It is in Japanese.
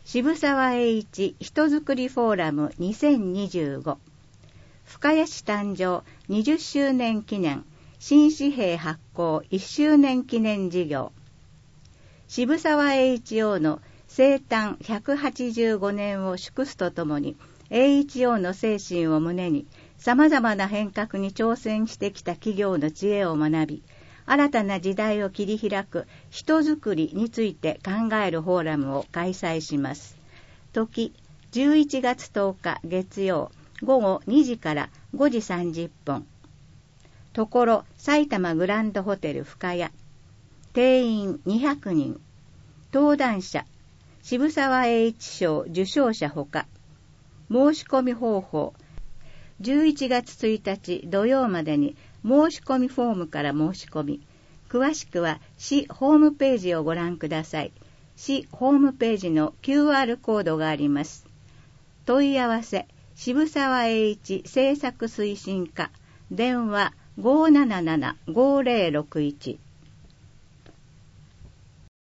渋沢栄一人づくりフォーラム2025深谷市誕生20周年記念新紙幣発行1周年記念事業、渋沢栄一王の生誕185年を祝すとともに、栄一王の精神を胸に様々な変革に挑戦してきた企業の知恵を学び、新たな時代を切り開く人づくりについて考えるフォーラムを開催します。時11月10日月曜午後2時から5時30分。ところ埼玉グランドホテル深谷。定員200人。登壇者渋沢栄一賞受賞者ほか。申し込み方法11月1日土曜までに申し込みフォームから申し込み、詳しくは市ホームページをご覧ください。市ホームページの QR コードがあります。問い合わせ渋沢栄一政策推進課、電話577-5061